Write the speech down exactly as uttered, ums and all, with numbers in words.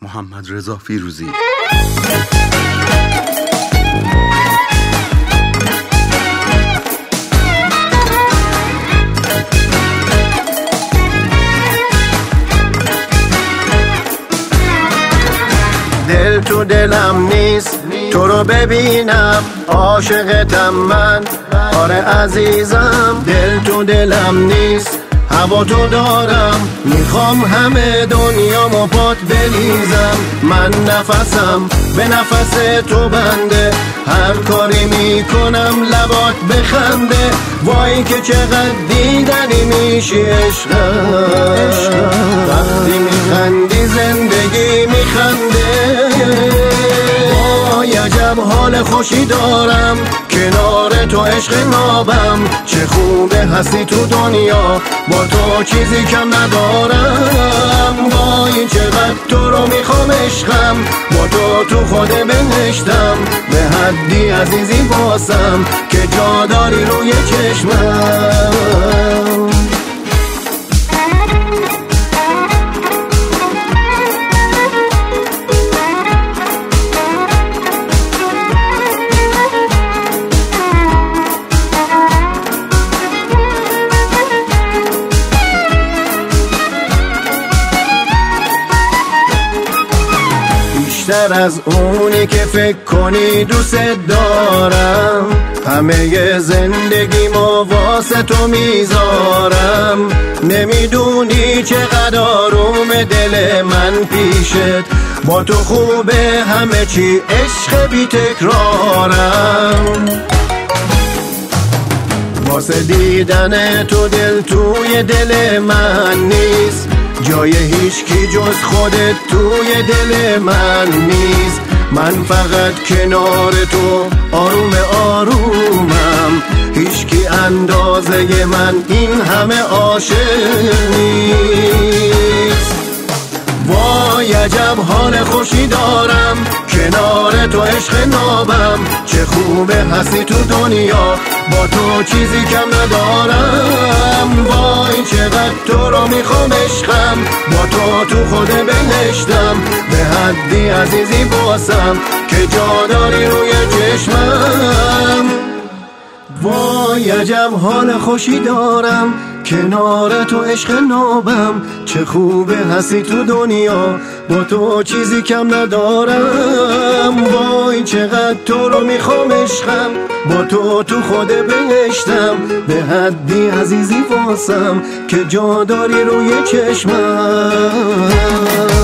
محمد رضا فیروزی. دل تو دلم نیست تو رو ببینم، عاشقتم من، آره عزیزم. دل تو دلم نیست هوا تو دارم، میخوام همه دنیامو پات بلیزم. من نفسم به نفس تو بنده، هر کاری میکنم لبات بخنده. وای که چقدر دیدنی میشی عشقم، وقتی میخندی زندگی میخنده. وای عجب حال خوشی دارم، کنار تو عشق نابم. چه خوبه هستی تو دنیا، با تو چیزی کم ندارم. وای چقدر تو رو میخوام عشقم، با تو تو خود بهشتم. به حدی عزیزی باسم که جا داری روی چشمم. بیشتر از اونی که فکر کنی دوست دارم، همه زندگیمو واسه تو میذارم. نمیدونی چقدر آروم دل من پیشت، با تو خوبه همه چی، عشق بی تکرارم. واسه دیدن تو دل توی دل من نیست، جای هیچ کی جز خودت توی دل من نیست. من فقط کنار تو آروم آرومم، هیچ کی اندازه من این همه عاشق نیست. وای عجب حال خوشی دارم، کنار تو عشق نابم. چه خوبه هستی تو دنیا، با تو چیزی کم ندارم. وای چقدر تو رو میخوام عشقم، با تو تو خود بهشتم. به حدی عزیزی باسم که جا داری روی چشمم. وای عجب حال خوشی دارم، کنار تو عشق نابم. چه خوبه هستی تو دنیا، با تو چیزی کم ندارم. وای چقدر تو رو میخوام عشقم، با تو تو خود بهشتم. به حدی عزیزی واسم که جا داری روی چشمم.